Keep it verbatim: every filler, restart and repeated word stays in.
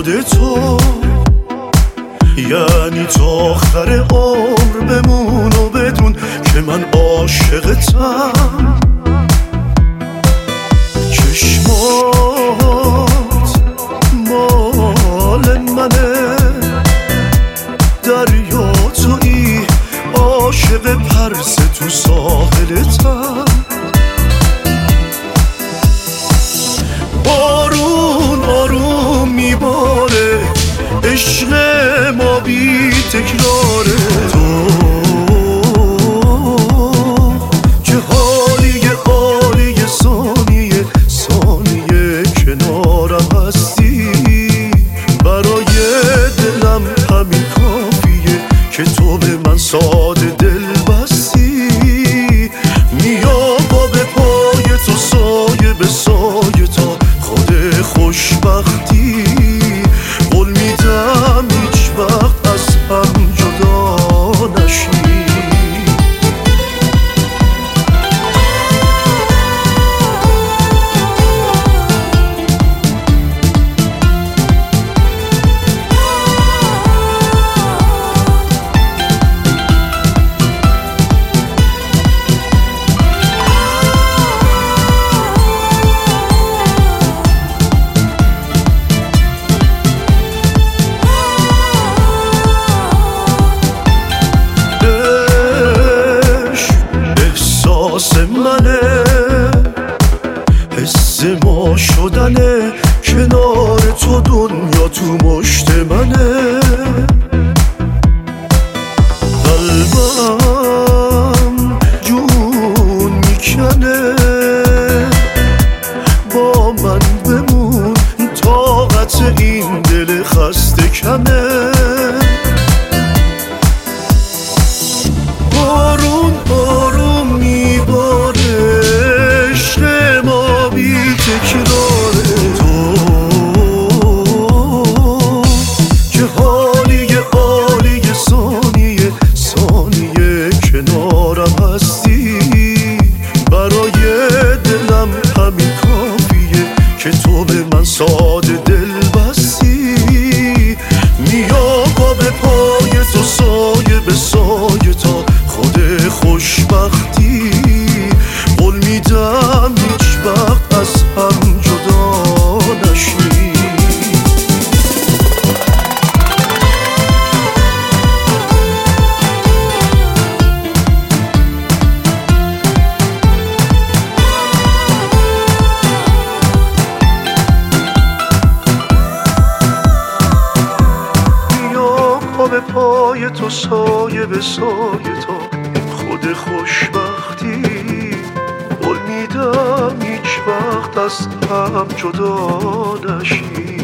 خودتو، یعنی تا آخر عمر بمون و بدون که من عاشقتم. چشمات مال منه، دریا تویی، عاشق پرسه تو ساحلتم. بارون آروم میباره، عشق ما بی تکراره. تو چه حالیه عالیه، ثانیه ثانیه کنارم هستی. برای دلم همین کافیه که تو به من ساده دل بستی. میام به پای تو سایه به سایه تا خود خوشبختی. قول میدم هیچ وقت از هم جدا نشی. احساس منه، حس ما شدنه، کنار تو دنیا تو مشت منه. قلبم جون میکنه، با من بمون، طاقت این دل خسته کمه. بارون آروم میباره، عشق ما بی تکراره. تو چه حالیه عالیه، ثانیه ثانیه کنارم هستی. برای دلم همین کافیه که تو به من ساده دل بستی. میام به پای تو سایه به سایه تا خود خوشبختی. قول میدم هیچ وقت از هم جدا نشی. میام به پای تو سایه به سایه تا خود خوشبختی. قول میدم هیچ وقت از هم جدا نشی.